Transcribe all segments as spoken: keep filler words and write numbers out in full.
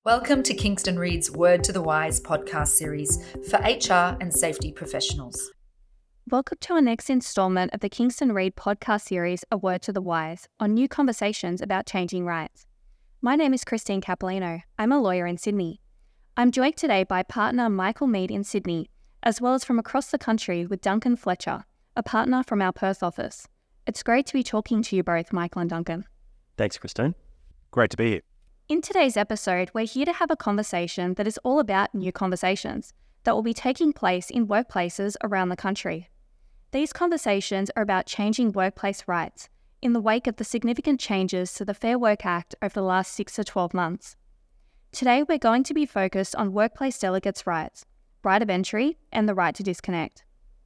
Welcome to Kingston Reid's Word to the Wise podcast series for H R and safety professionals. Welcome to our next instalment of the Kingston Reid podcast series, A Word to the Wise, on new conversations about changing rights. My name is Christine Capolino. I'm a lawyer in Sydney. I'm joined today by partner Michael Mead in Sydney, as well as from across the country with Duncan Fletcher, a partner from our Perth office. It's great to be talking to you both, Michael and Duncan. Thanks, Christine. Great to be here. In today's episode, we're here to have a conversation that is all about new conversations that will be taking place in workplaces around the country. These conversations are about changing workplace rights in the wake of the significant changes to the Fair Work Act over the last six to twelve months. Today, we're going to be focused on workplace delegates' rights, right of entry, and the right to disconnect.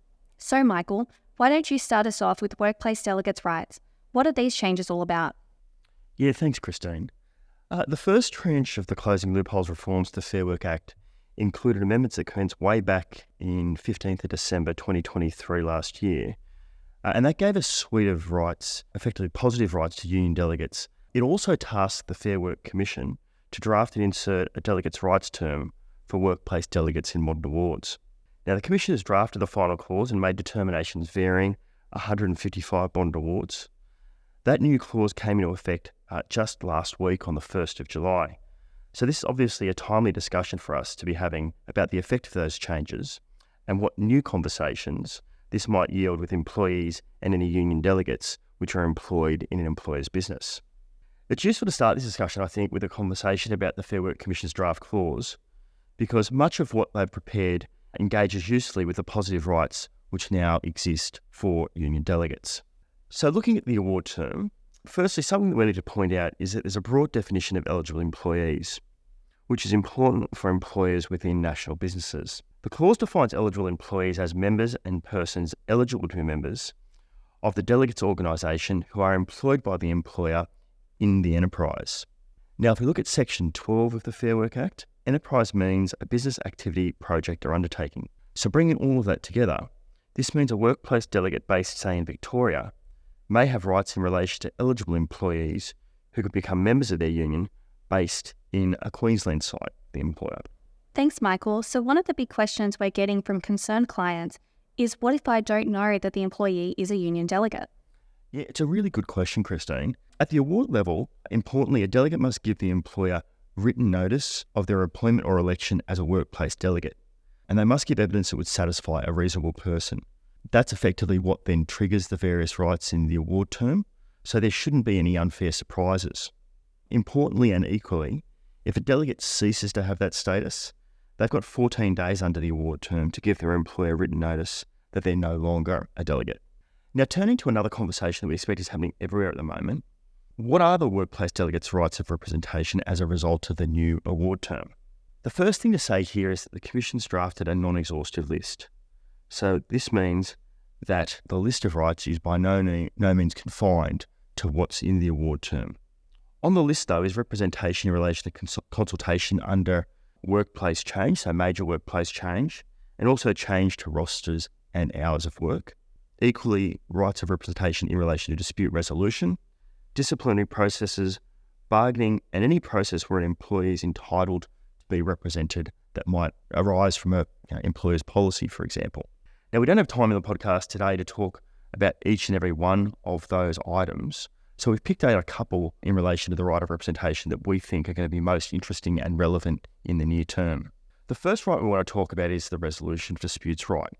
So, Michael, why don't you start us off with workplace delegates' rights? What are these changes all about? Yeah, thanks, Christine. Uh, the first tranche of the Closing Loopholes reforms to the Fair Work Act included amendments that commenced way back in fifteenth of December twenty twenty-three last year. Uh, and that gave a suite of rights, effectively positive rights to union delegates. It also tasked the Fair Work Commission to draft and insert a delegates' rights term for workplace delegates in modern awards. Now, the Commission has drafted the final clause and made determinations varying one hundred fifty-five modern awards. That new clause came into effect uh, just last week on the first of July. So this is obviously a timely discussion for us to be having about the effect of those changes and what new conversations this might yield with employees and any union delegates which are employed in an employer's business. It's useful to start this discussion, I think, with a conversation about the Fair Work Commission's draft clause, because much of what they've prepared engages usefully with the positive rights which now exist for union delegates. So looking at the award term, firstly, something that we need to point out is that there's a broad definition of eligible employees, which is important for employers within national businesses. The clause defines eligible employees as members and persons eligible to be members of the delegates' organisation who are employed by the employer in the enterprise. Now, if we look at Section twelve of the Fair Work Act, enterprise means a business activity, project or undertaking. So bringing all of that together, this means a workplace delegate based, say, in Victoria, may have rights in relation to eligible employees who could become members of their union based in a Queensland site, the employer. Thanks, Michael. So one of the big questions we're getting from concerned clients is, what if I don't know that the employee is a union delegate? Yeah, it's a really good question, Christine. At the award level, importantly, a delegate must give the employer written notice of their appointment or election as a workplace delegate, and they must give evidence that would satisfy a reasonable person. That's effectively what then triggers the various rights in the award term, so there shouldn't be any unfair surprises. Importantly and equally, if a delegate ceases to have that status, they've got fourteen days under the award term to give their employer written notice that they're no longer a delegate. Now, turning to another conversation that we expect is happening everywhere at the moment, what are the workplace delegates' rights of representation as a result of the new award term? The first thing to say here is that the Commission's drafted a non-exhaustive list. So this means that the list of rights is by no, no means confined to what's in the award term. On the list, though, is representation in relation to cons- consultation under workplace change, so major workplace change, and also change to rosters and hours of work. Equally, rights of representation in relation to dispute resolution, disciplinary processes, bargaining, and any process where an employee is entitled to be represented that might arise from a you know, employer's policy, for example. Now, we don't have time in the podcast today to talk about each and every one of those items, so we've picked out a couple in relation to the right of representation that we think are going to be most interesting and relevant in the near term. The first right we want to talk about is the resolution of disputes right.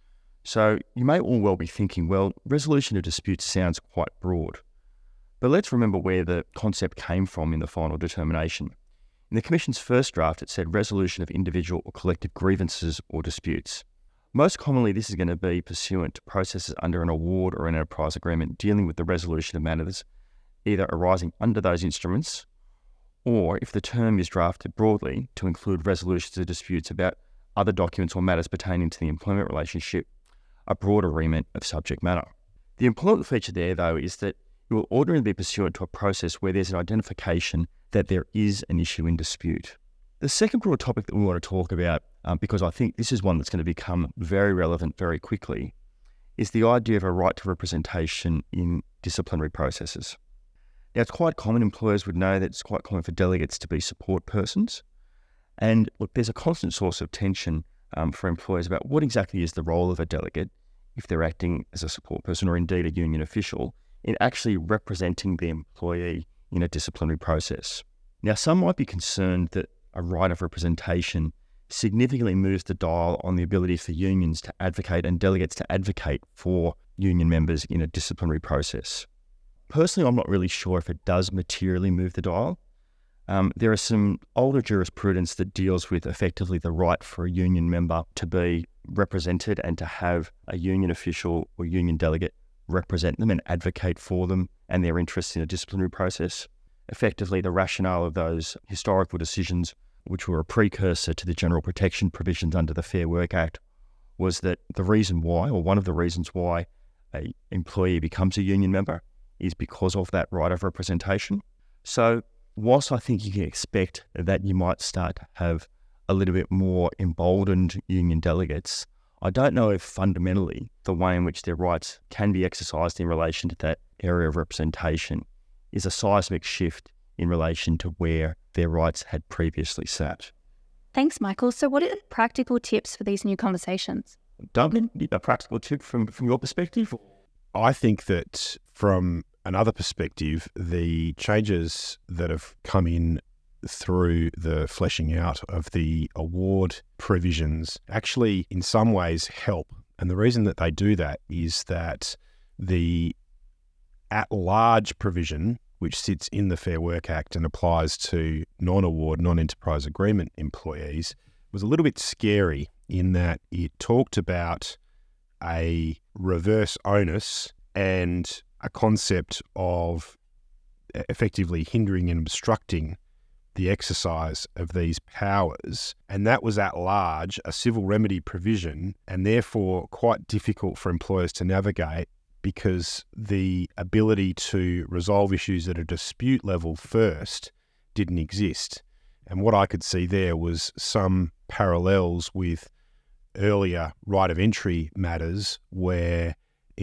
So you may all well be thinking, well, resolution of disputes sounds quite broad, but let's remember where the concept came from in the final determination. In the Commission's first draft, it said resolution of individual or collective grievances or disputes. Most commonly, this is going to be pursuant to processes under an award or an enterprise agreement dealing with the resolution of matters either arising under those instruments, or if the term is drafted broadly to include resolutions of disputes about other documents or matters pertaining to the employment relationship, a broader remit of subject matter. The important feature there, though, is that it will ordinarily be pursuant to a process where there's an identification that there is an issue in dispute. The second broad topic that we want to talk about, um, because I think this is one that's going to become very relevant very quickly, is the idea of a right to representation in disciplinary processes. Now, it's quite common, employers would know that it's quite common for delegates to be support persons. And look, there's a constant source of tension um, for employers about what exactly is the role of a delegate, if they're acting as a support person or indeed a union official, in actually representing the employee in a disciplinary process. Now, some might be concerned that a right of representation significantly moves the dial on the ability for unions to advocate and delegates to advocate for union members in a disciplinary process. Personally, I'm not really sure if it does materially move the dial. Um, there is some older jurisprudence that deals with effectively the right for a union member to be represented and to have a union official or union delegate represent them and advocate for them and their interests in a disciplinary process. Effectively, the rationale of those historical decisions, which were a precursor to the general protection provisions under the Fair Work Act, was that the reason why, or one of the reasons why, an employee becomes a union member is because of that right of representation. So whilst I think you can expect that you might start to have a little bit more emboldened union delegates, I don't know if fundamentally the way in which their rights can be exercised in relation to that area of representation is a seismic shift in relation to where their rights had previously sat. Thanks, Michael. So what are the practical tips for these new conversations? Duncan, a practical tip from, from your perspective? I think that from another perspective, the changes that have come in through the fleshing out of the award provisions actually in some ways help. And the reason that they do that is that the at-large provision, which sits in the Fair Work Act and applies to non-award, non-enterprise agreement employees, was a little bit scary in that it talked about a reverse onus and a concept of effectively hindering and obstructing the exercise of these powers. And that was at large a civil remedy provision and therefore quite difficult for employers to navigate because the ability to resolve issues at a dispute level first didn't exist. And what I could see there was some parallels with earlier right of entry matters where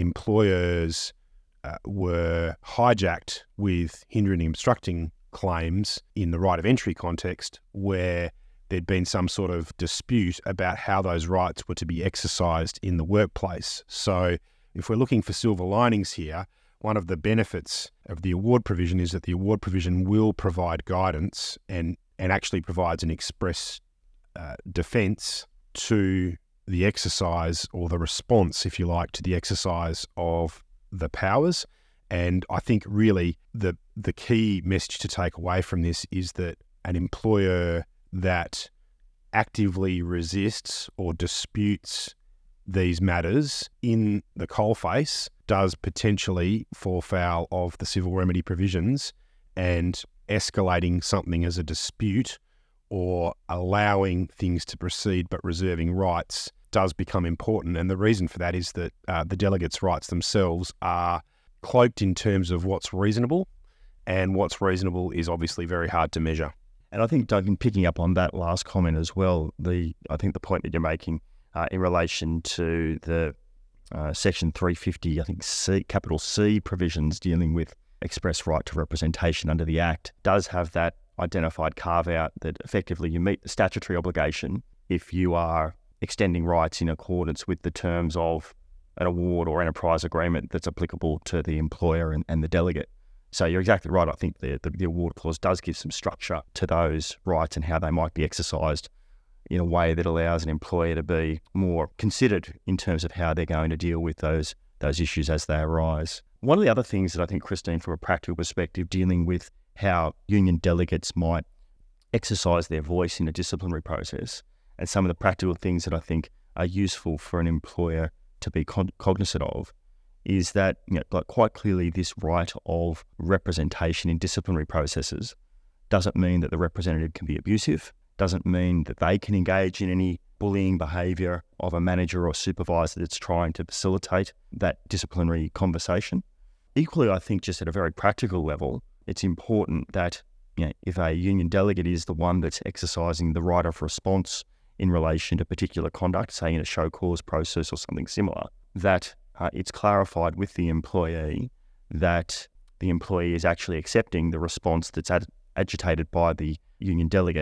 employers uh, were hijacked with hindering and obstructing claims in the right of entry context where there'd been some sort of dispute about how those rights were to be exercised in the workplace. So if we're looking for silver linings here, one of the benefits of the award provision is that the award provision will provide guidance and, and actually provides an express uh, defence to the exercise or the response, if you like, to the exercise of the powers. And I think really the the key message to take away from this is that an employer that actively resists or disputes these matters in the coalface does potentially fall foul of the civil remedy provisions, and escalating something as a dispute or allowing things to proceed but reserving rights does become important. And the reason for that is that uh, the delegates' rights themselves are cloaked in terms of what's reasonable, and what's reasonable is obviously very hard to measure. And I think, Duncan, picking up on that last comment as well, the I think the point that you're making uh, in relation to the uh, Section three fifty, I think C, capital C provisions dealing with express right to representation under the Act does have that identified carve-out that effectively you meet the statutory obligation if you are extending rights in accordance with the terms of an award or enterprise agreement that's applicable to the employer and, and the delegate. So you're exactly right. I think the, the, the award clause does give some structure to those rights and how they might be exercised in a way that allows an employer to be more considered in terms of how they're going to deal with those those issues as they arise. One of the other things that I think, Christine, from a practical perspective, dealing with how union delegates might exercise their voice in a disciplinary process, and some of the practical things that I think are useful for an employer to be con- cognizant of, is that, you know, like quite clearly this right of representation in disciplinary processes doesn't mean that the representative can be abusive, doesn't mean that they can engage in any bullying behaviour of a manager or supervisor that's trying to facilitate that disciplinary conversation. Equally, I think just at a very practical level, it's important that, you know, if a union delegate is the one that's exercising the right of response in relation to particular conduct, say in a show cause process or something similar, that uh, it's clarified with the employee that the employee is actually accepting the response that's ad- agitated by the union delegate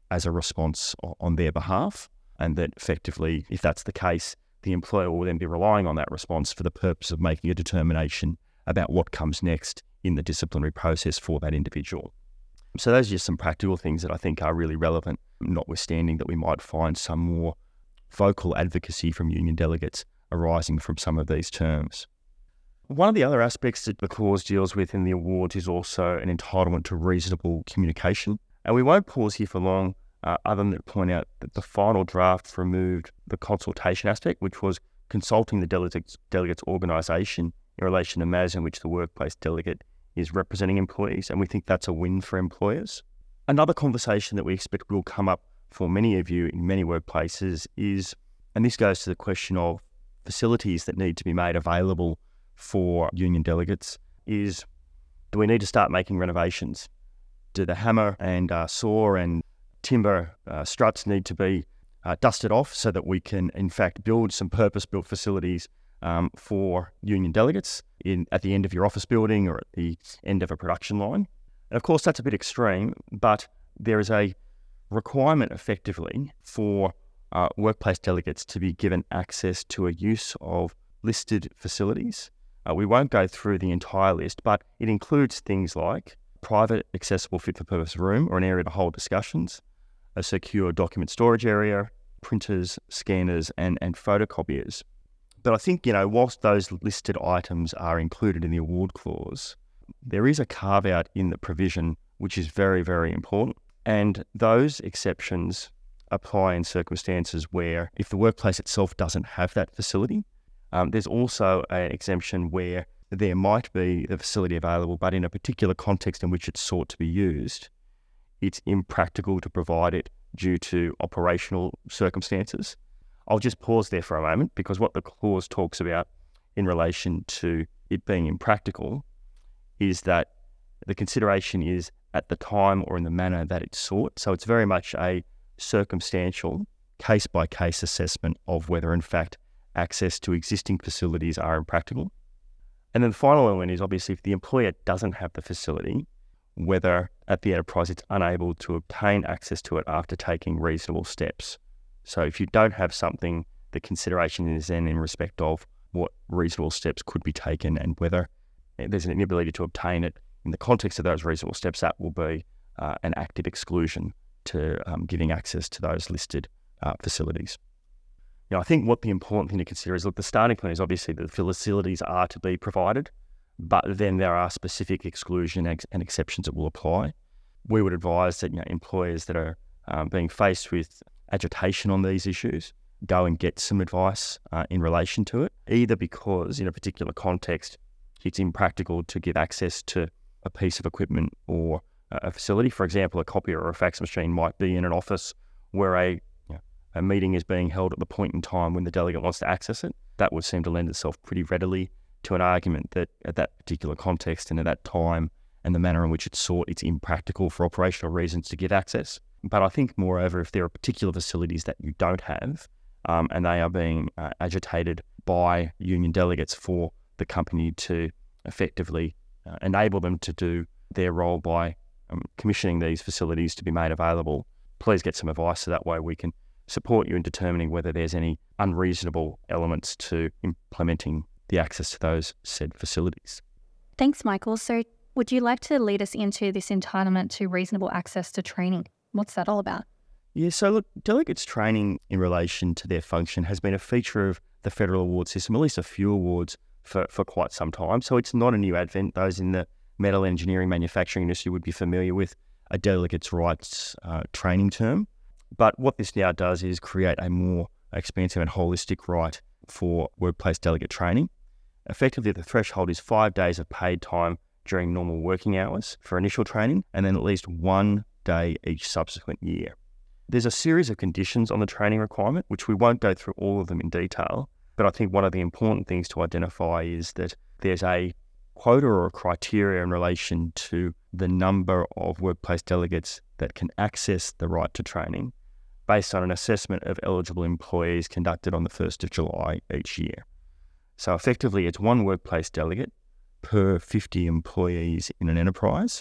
as a response on their behalf, and that effectively, if that's the case, the employer will then be relying on that response for the purpose of making a determination about what comes next in the disciplinary process for that individual. So those are just some practical things that I think are really relevant, notwithstanding that we might find some more vocal advocacy from union delegates arising from some of these terms. One of the other aspects that the clause deals with in the awards is also an entitlement to reasonable communication. And we won't pause here for long, uh, other than to point out that the final draft removed the consultation aspect, which was consulting the delegates, delegates organisation in relation to matters in which the workplace delegate is representing employees. And we think that's a win for employers. Another conversation that we expect will come up for many of you in many workplaces is, and this goes to the question of facilities that need to be made available for union delegates, is do we need to start making renovations? Do the hammer and uh, saw and timber uh, struts need to be uh, dusted off so that we can in fact build some purpose-built facilities um, for union delegates in at the end of your office building or at the end of a production line? And of course that's a bit extreme, but there is a requirement effectively for uh, workplace delegates to be given access to a use of listed facilities. Uh, we won't go through the entire list, but it includes things like private, accessible, fit-for-purpose room or an area to hold discussions, a secure document storage area, printers, scanners, and, and photocopiers. But I think, you know, whilst those listed items are included in the award clause, there is a carve-out in the provision which is very, very important. And those exceptions apply in circumstances where if the workplace itself doesn't have that facility, Um, there's also an exemption where there might be the facility available, but in a particular context in which it's sought to be used, it's impractical to provide it due to operational circumstances. I'll just pause there for a moment, because what the clause talks about in relation to it being impractical is that the consideration is at the time or in the manner that it's sought. So it's very much a circumstantial, case-by-case assessment of whether in fact access to existing facilities are impractical. And then the final element is obviously if the employer doesn't have the facility, whether at the enterprise it's unable to obtain access to it after taking reasonable steps. So if you don't have something, the consideration is then in respect of what reasonable steps could be taken and whether there's an inability to obtain it in the context of those reasonable steps, that will be uh, an active exclusion to um, giving access to those listed uh, facilities. You know, I think what the important thing to consider is, look, the starting point is obviously that the facilities are to be provided, but then there are specific exclusion and exceptions that will apply. We would advise that, you know, employers that are um, being faced with agitation on these issues go and get some advice uh, in relation to it, either because in a particular context it's impractical to give access to a piece of equipment or a facility. For example, a copier or a fax machine might be in an office where a a meeting is being held at the point in time when the delegate wants to access it. That would seem to lend itself pretty readily to an argument that at that particular context and at that time and the manner in which it's sought, it's impractical for operational reasons to give access. But I think, moreover, if there are particular facilities that you don't have um, and they are being uh, agitated by union delegates for the company to effectively uh, enable them to do their role by um, commissioning these facilities to be made available, please get some advice so that way we can support you in determining whether there's any unreasonable elements to implementing the access to those said facilities. Thanks, Michael. So would you like to lead us into this entitlement to reasonable access to training? What's that all about? Yeah, so look, delegates' training in relation to their function has been a feature of the federal award system, at least a few awards, for, for quite some time. So it's not a new advent. Those in the metal engineering manufacturing industry would be familiar with a delegates' rights uh, training term. But what this now does is create a more expansive and holistic right for workplace delegate training. Effectively, the threshold is five days of paid time during normal working hours for initial training, and then at least one day each subsequent year. There's a series of conditions on the training requirement, which we won't go through all of them in detail, but I think one of the important things to identify is that there's a quota or a criteria in relation to the number of workplace delegates that can access the right to training based on an assessment of eligible employees conducted on the first of July each year. So effectively, it's one workplace delegate per fifty employees in an enterprise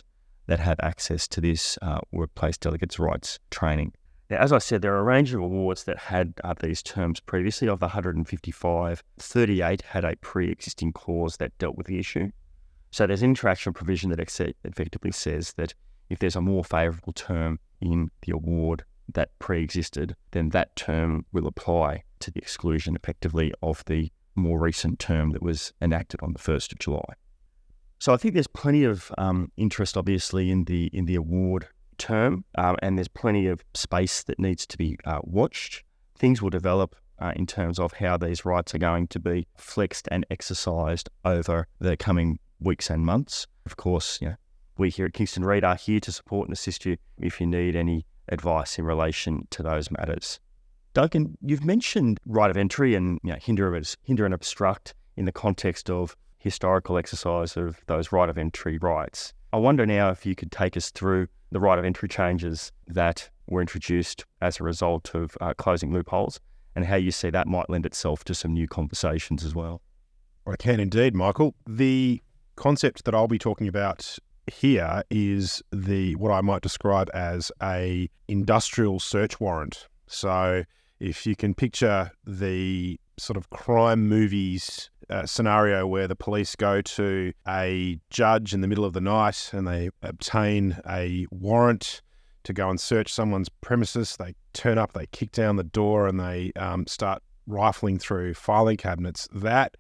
that have access to this uh, workplace delegates' rights training. Now, as I said, there are a range of awards that had uh, these terms previously. Of the one hundred fifty-five, thirty-eight had a pre-existing clause that dealt with the issue. So there's an interaction provision that ex- effectively says that if there's a more favourable term in the award that pre-existed, then that term will apply to the exclusion effectively of the more recent term that was enacted on the first of July. So I think there's plenty of um, interest, obviously, in the in the award term, um, and there's plenty of space that needs to be uh, watched. Things will develop uh, in terms of how these rights are going to be flexed and exercised over the coming weeks and months. Of course, you know, we here at Kingston Read are here to support and assist you if you need any advice in relation to those matters. Duncan, you've mentioned right of entry and you know, hinder, hinder and obstruct in the context of historical exercise of those right of entry rights. I wonder now if you could take us through the right of entry changes that were introduced as a result of uh, closing loopholes and how you see that might lend itself to some new conversations as well. I can indeed, Michael. The concept that I'll be talking about here is the what I might describe as a industrial search warrant. So if you can picture the sort of crime movies uh, scenario where the police go to a judge in the middle of the night and they obtain a warrant to go and search someone's premises, they turn up, they kick down the door and they um, start rifling through filing cabinets. That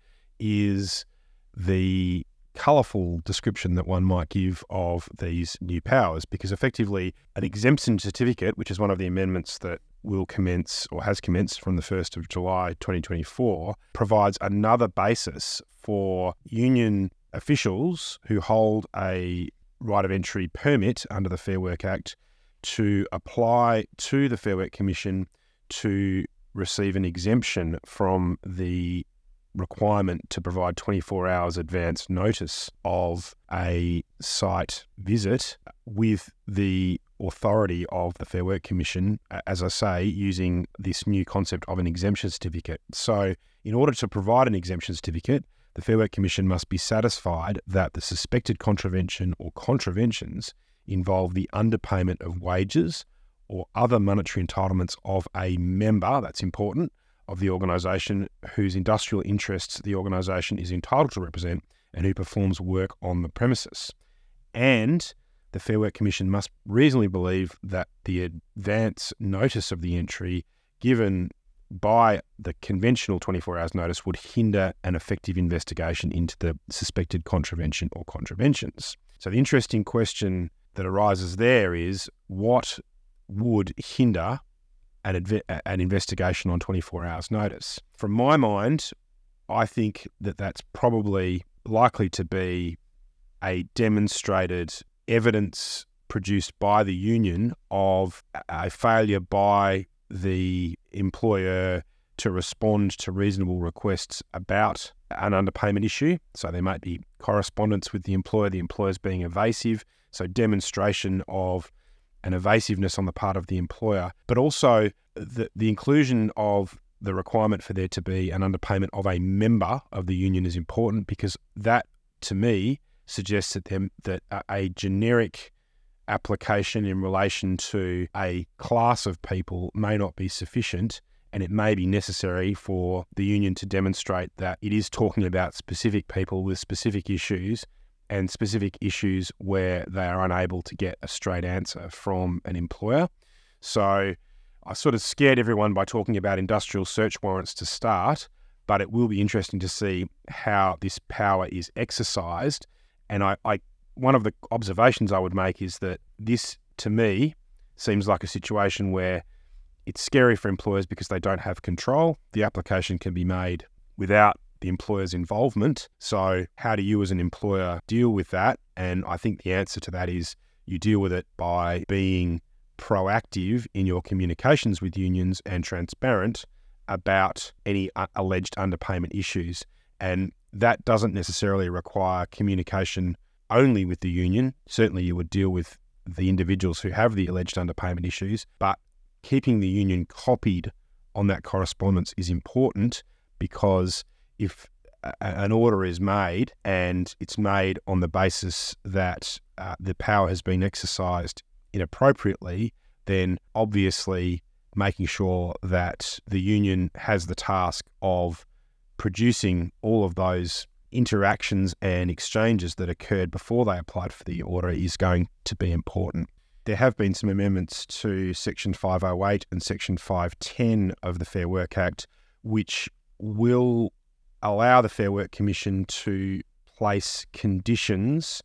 is the colourful description that one might give of these new powers, because effectively an exemption certificate, which is one of the amendments that will commence or has commenced from the first of July twenty twenty-four, provides another basis for union officials who hold a right of entry permit under the Fair Work Act to apply to the Fair Work Commission to receive an exemption from the requirement to provide twenty-four hours advance notice of a site visit with the authority of the Fair Work Commission, as I say, using this new concept of an exemption certificate. So in order to provide an exemption certificate, the Fair Work Commission must be satisfied that the suspected contravention or contraventions involve the underpayment of wages or other monetary entitlements of a member, that's important, of the organisation whose industrial interests the organisation is entitled to represent and who performs work on the premises. And the Fair Work Commission must reasonably believe that the advance notice of the entry given by the conventional twenty-four hours notice would hinder an effective investigation into the suspected contravention or contraventions. So the interesting question that arises there is, what would hinder an, adve- an investigation on twenty-four hours notice? From my mind, I think that that's probably likely to be a demonstrated evidence produced by the union of a failure by the employer to respond to reasonable requests about an underpayment issue. So there might be correspondence with the employer, the employer's being evasive, so demonstration of an evasiveness on the part of the employer, but also the, the inclusion of the requirement for there to be an underpayment of a member of the union is important, because that, to me, suggests that, them, that a generic application in relation to a class of people may not be sufficient, and it may be necessary for the union to demonstrate that it is talking about specific people with specific issues and specific issues where they are unable to get a straight answer from an employer. So I sort of scared everyone by talking about industrial search warrants to start, but it will be interesting to see how this power is exercised. And I, I one of the observations I would make is that this, to me, seems like a situation where it's scary for employers because they don't have control. The application can be made without the employer's involvement. So how do you as an employer deal with that? And I think the answer to that is you deal with it by being proactive in your communications with unions and transparent about any uh, alleged underpayment issues. And that doesn't necessarily require communication only with the union. Certainly you would deal with the individuals who have the alleged underpayment issues, but keeping the union copied on that correspondence is important, because if a, an order is made and it's made on the basis that uh, the power has been exercised inappropriately, then obviously making sure that the union has the task of producing all of those interactions and exchanges that occurred before they applied for the order is going to be important. There have been some amendments to Section five oh eight and Section five ten of the Fair Work Act, which will allow the Fair Work Commission to place conditions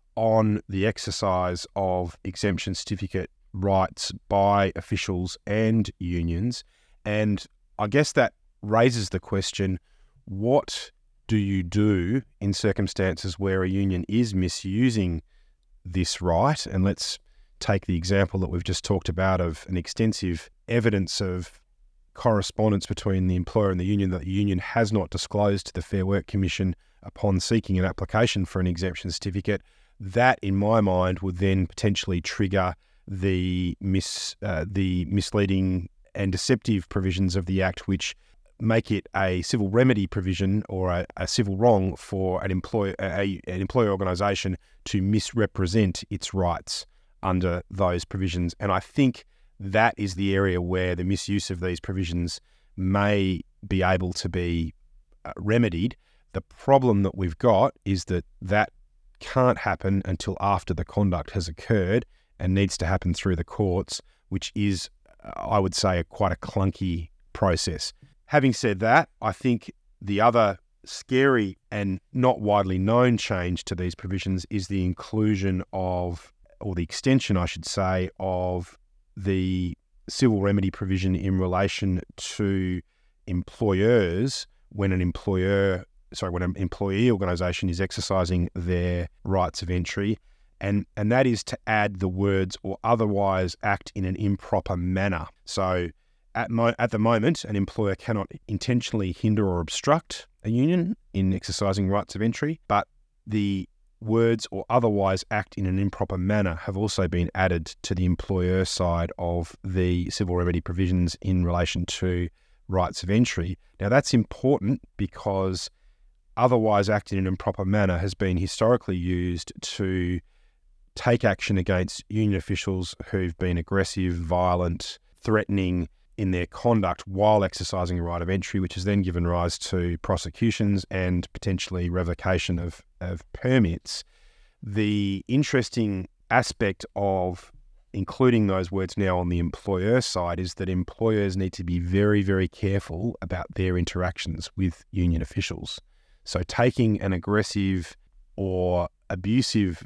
on the exercise of exemption certificate rights by officials and unions. And I guess that raises the question, what do you do in circumstances where a union is misusing this right? And let's take the example that we've just talked about of an extensive evidence of correspondence between the employer and the union that the union has not disclosed to the Fair Work Commission upon seeking an application for an exemption certificate. That, in my mind, would then potentially trigger the mis uh, the misleading and deceptive provisions of the Act, which make it a civil remedy provision or a, a civil wrong for an employer a, an employer organisation to misrepresent its rights under those provisions. And I think that is the area where the misuse of these provisions may be able to be uh, remedied. The problem that we've got is that that can't happen until after the conduct has occurred and needs to happen through the courts, which is, I would say, a quite a clunky process. Having said that, I think the other scary and not widely known change to these provisions is the inclusion of, or the extension, I should say, of the civil remedy provision in relation to employers when an employer, sorry, when an employee organisation is exercising their rights of entry. And, and that is to add the words or otherwise act in an improper manner. So at, mo- at the moment, an employer cannot intentionally hinder or obstruct a union in exercising rights of entry, but the words or otherwise act in an improper manner have also been added to the employer side of the civil remedy provisions in relation to rights of entry. Now that's important because otherwise act in an improper manner has been historically used to take action against union officials who've been aggressive, violent, threatening in their conduct while exercising a right of entry, which has then given rise to prosecutions and potentially revocation of, of permits. The interesting aspect of including those words now on the employer side is that employers need to be very, very careful about their interactions with union officials. So taking an aggressive or abusive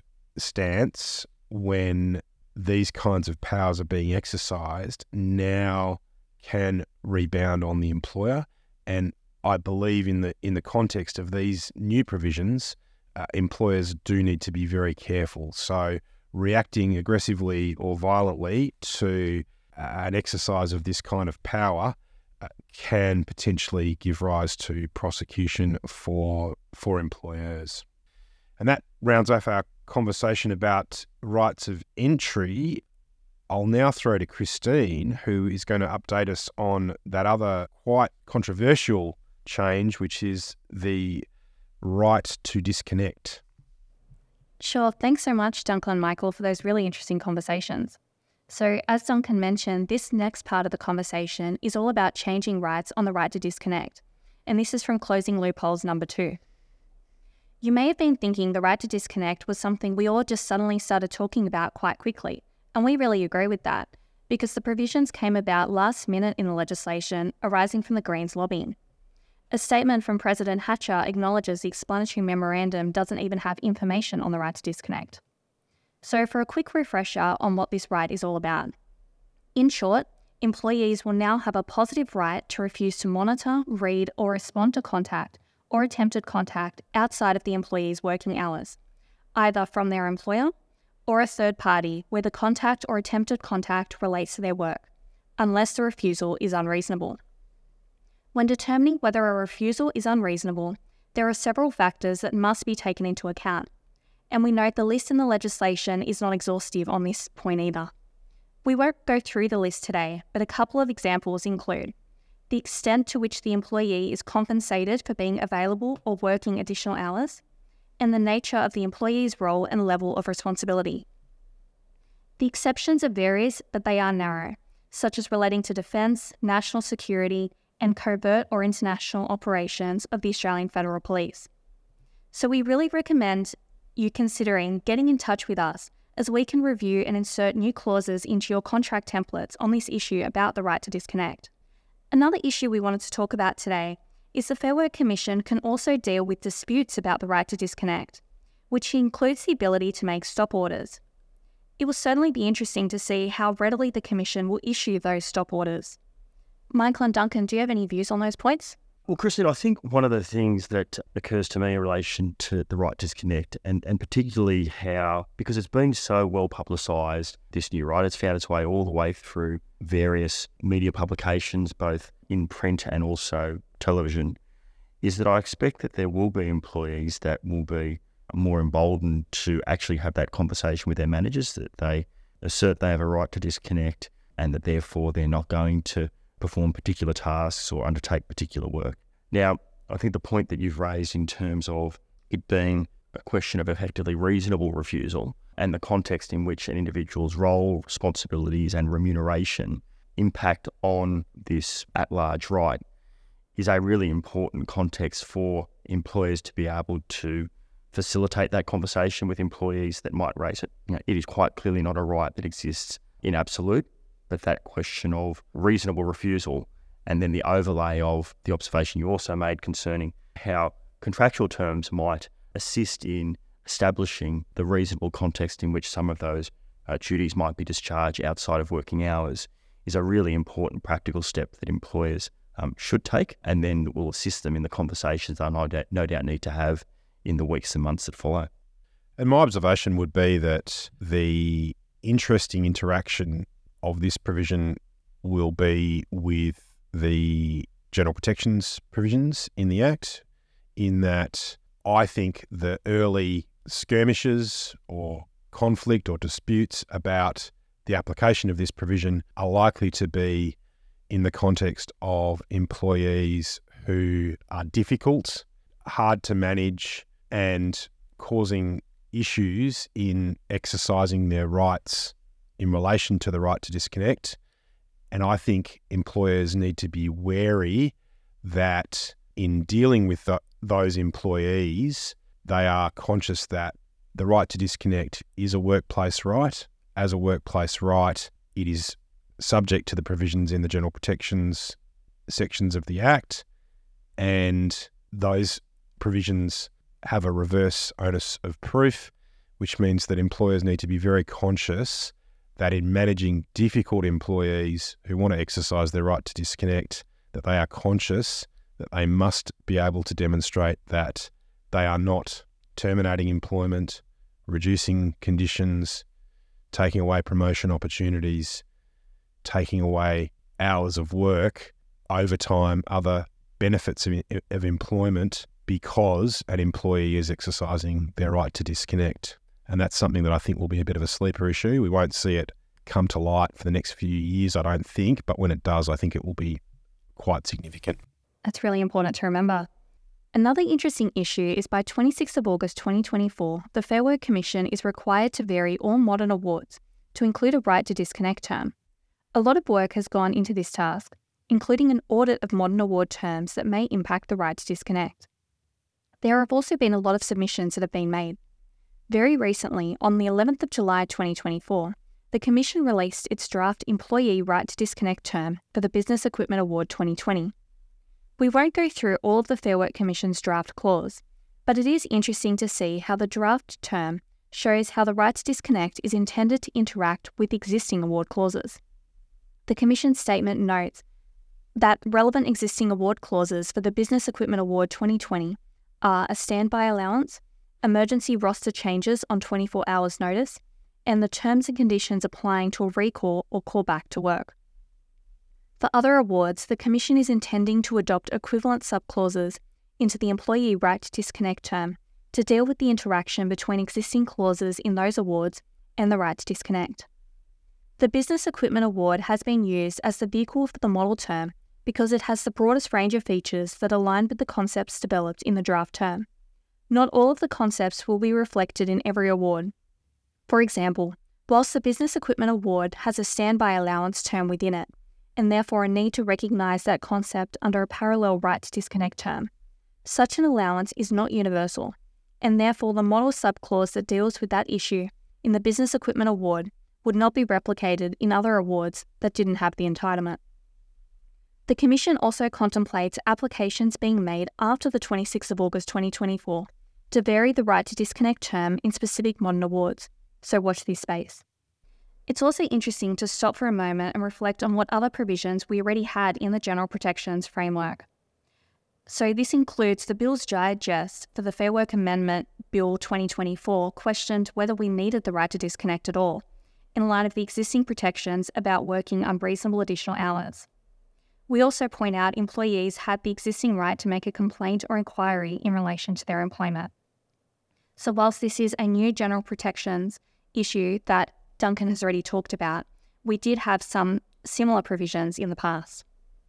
stance when these kinds of powers are being exercised now can rebound on the employer. And I believe in the in the context of these new provisions, uh, employers do need to be very careful. So reacting aggressively or violently to uh, an exercise of this kind of power uh, can potentially give rise to prosecution for for employers. And that rounds off our conversation about rights of entry. I'll now throw to Christine, who is going to update us on that other quite controversial change, which is the right to disconnect. Sure. Thanks so much, Duncan and Michael, for those really interesting conversations. So as Duncan mentioned, this next part of the conversation is all about changing rights on the right to disconnect. And this is from Closing Loopholes number two. You may have been thinking the right to disconnect was something we all just suddenly started talking about quite quickly. And we really agree with that, because the provisions came about last minute in the legislation arising from the Greens lobbying. A statement from President Hatcher acknowledges the explanatory memorandum doesn't even have information on the right to disconnect. So for a quick refresher on what this right is all about. In short, employees will now have a positive right to refuse to monitor, read, or respond to contact or attempted contact outside of the employee's working hours, either from their employer or a third party where the contact or attempted contact relates to their work, unless the refusal is unreasonable. When determining whether a refusal is unreasonable, there are several factors that must be taken into account, and we note the list in the legislation is not exhaustive on this point either. We won't go through the list today, but a couple of examples include the extent to which the employee is compensated for being available or working additional hours, and the nature of the employee's role and level of responsibility. The exceptions are various, but they are narrow, such as relating to defence, national security, and covert or international operations of the Australian Federal Police. So we really recommend you considering getting in touch with us, as we can review and insert new clauses into your contract templates on this issue about the right to disconnect. Another issue we wanted to talk about today is the Fair Work Commission can also deal with disputes about the right to disconnect, which includes the ability to make stop orders. It will certainly be interesting to see how readily the Commission will issue those stop orders. Michael and Duncan, do you have any views on those points? Well, Christine, I think one of the things that occurs to me in relation to the right to disconnect, and, and particularly how, because it's been so well publicised, this new right, it's found its way all the way through various media publications, both in print and also television, is that I expect that there will be employees that will be more emboldened to actually have that conversation with their managers, that they assert they have a right to disconnect and that therefore they're not going to perform particular tasks or undertake particular work. Now, I think the point that you've raised in terms of it being a question of effectively reasonable refusal and the context in which an individual's role, responsibilities and remuneration impact on this at-large right is a really important context for employers to be able to facilitate that conversation with employees that might raise it. You know, it is quite clearly not a right that exists in absolute, but that question of reasonable refusal and then the overlay of the observation you also made concerning how contractual terms might assist in establishing the reasonable context in which some of those uh, duties might be discharged outside of working hours is a really important practical step that employers um, should take, and then will assist them in the conversations they no doubt, no doubt need to have in the weeks and months that follow. And my observation would be that the interesting interaction of this provision will be with the general protections provisions in the Act, in that I think the early skirmishes or conflict or disputes about the application of this provision are likely to be in the context of employees who are difficult, hard to manage, and causing issues in exercising their rights in relation to the right to disconnect. And I think employers need to be wary that in dealing with the, those employees, they are conscious that the right to disconnect is a workplace right. As a workplace right, it is subject to the provisions in the general protections sections of the Act, and those provisions have a reverse onus of proof, which means that employers need to be very conscious that in managing difficult employees who want to exercise their right to disconnect, that they are conscious that they must be able to demonstrate that they are not terminating employment, reducing conditions, taking away promotion opportunities, taking away hours of work, overtime, other benefits of, of employment because an employee is exercising their right to disconnect. And that's something that I think will be a bit of a sleeper issue. We won't see it come to light for the next few years, I don't think, but when it does, I think it will be quite significant. That's really important to remember. Another interesting issue is by twenty-sixth of August twenty twenty-four, the Fair Work Commission is required to vary all modern awards to include a right to disconnect term. A lot of work has gone into this task, including an audit of modern award terms that may impact the right to disconnect. There have also been a lot of submissions that have been made. Very recently, on the eleventh of July twenty twenty-four, the Commission released its draft Employee Right to Disconnect term for the Business Equipment Award twenty twenty. We won't go through all of the Fair Work Commission's draft clause, but it is interesting to see how the draft term shows how the right to disconnect is intended to interact with existing award clauses. The Commission statement notes that relevant existing award clauses for the Business Equipment Award twenty twenty are a standby allowance, emergency roster changes on twenty-four hours notice, and the terms and conditions applying to a recall or callback to work. For other awards, the Commission is intending to adopt equivalent subclauses into the Employee Right to Disconnect term to deal with the interaction between existing clauses in those awards and the right to disconnect. The Business Equipment Award has been used as the vehicle for the model term because it has the broadest range of features that align with the concepts developed in the draft term. Not all of the concepts will be reflected in every award. For example, whilst the Business Equipment Award has a standby allowance term within it, and therefore a need to recognise that concept under a parallel right to disconnect term, such an allowance is not universal, and therefore the model subclause that deals with that issue in the Business Equipment Award would not be replicated in other awards that didn't have the entitlement. The Commission also contemplates applications being made after the twenty-sixth of August twenty twenty-four to vary the right to disconnect term in specific modern awards, so watch this space. It's also interesting to stop for a moment and reflect on what other provisions we already had in the General Protections framework. So this includes the Bill's Digest for the Fair Work Amendment Bill twenty twenty-four questioned whether we needed the right to disconnect at all, in light of the existing protections about working unreasonable additional hours. We also point out employees had the existing right to make a complaint or inquiry in relation to their employment. So whilst this is a new general protections issue that Duncan has already talked about, we did have some similar provisions in the past.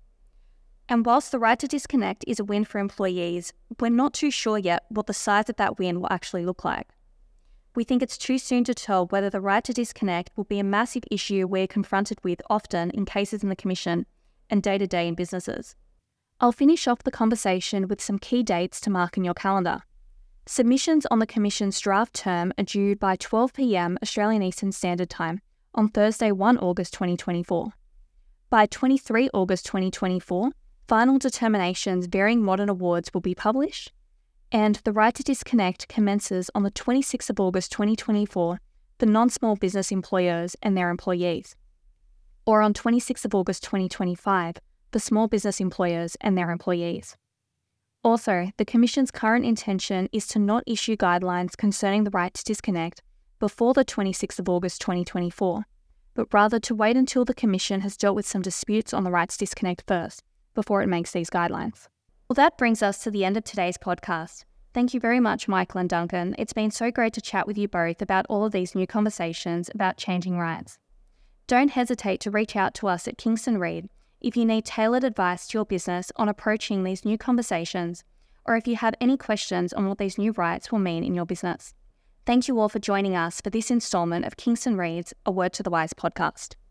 And whilst the right to disconnect is a win for employees, we're not too sure yet what the size of that win will actually look like. We think it's too soon to tell whether the right to disconnect will be a massive issue we're confronted with often in cases in the Commission and day-to-day in businesses. I'll finish off the conversation with some key dates to mark in your calendar. Submissions on the Commission's draft term are due by twelve p m Australian Eastern Standard Time on Thursday, the first of August twenty twenty-four. By the twenty-third of August twenty twenty-four, final determinations varying modern awards will be published, and the right to disconnect commences on the twenty-sixth of August twenty twenty-four for non-small business employers and their employees, or on twenty-sixth of August twenty twenty-five for small business employers and their employees. Also, the Commission's current intention is to not issue guidelines concerning the right to disconnect before the twenty-sixth of August twenty twenty-four, but rather to wait until the Commission has dealt with some disputes on the right to disconnect first, before it makes these guidelines. Well, that brings us to the end of today's podcast. Thank you very much, Michael and Duncan. It's been so great to chat with you both about all of these new conversations about changing rights. Don't hesitate to reach out to us at Kingston Reid if you need tailored advice to your business on approaching these new conversations, or if you have any questions on what these new rights will mean in your business. Thank you all for joining us for this instalment of Kingston Reid's A Word to the Wise podcast.